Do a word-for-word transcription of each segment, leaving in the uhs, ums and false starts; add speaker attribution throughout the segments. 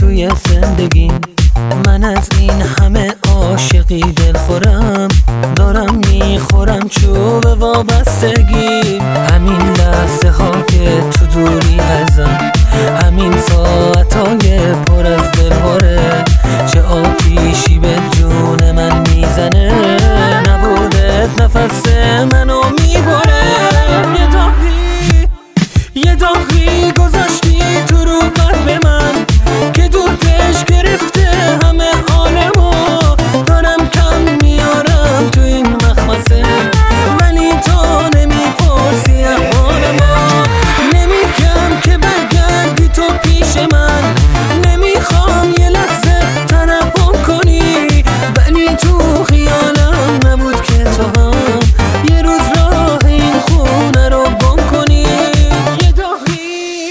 Speaker 1: توی زندگیم. من از این همه عاشقی دلخورم، دارم میخورم چوب وابستگی. همین لحظه ها که تو دوری ازم، همین ساعتای پر از دلهوره، چه آتیشی به جون من میزنه. نبودت نفس منو میبره. یه داغی یه داغی گذاشتی تو رو قلب من که دورتش گرفته همه عالمو. دارم کم میارم تو این مخمسه، ولی تو نمیپرسی احوالمو. نمیگم که برگردی تو پیش من، نمیخوام یه لحظه ترحم کنی، ولی تو خیالم نبود که تو هم یه روز راه این خونه رو گم کنی. یه داغی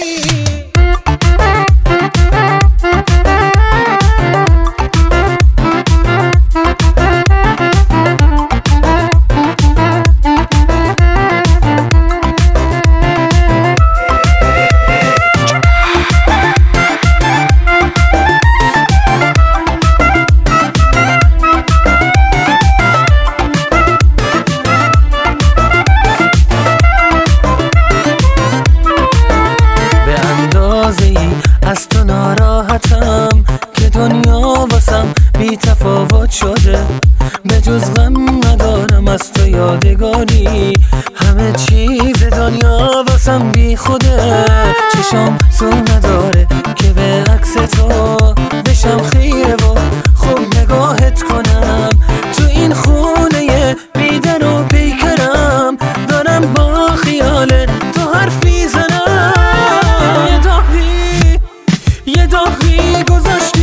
Speaker 1: از تو ناراحتم که دنیا واسم بی تفاوت شده. به جز غم ندارم از تو یادگاری، همه چیز دنیا واسم بی خوده. چشم سو نداره که به عکس تو بشم خیره و خوب نگاهت کنم. تو این خونه بی در و پیکرم، دارم با خیال تو حرفی زنم. یه داغی یه داغی گذاشت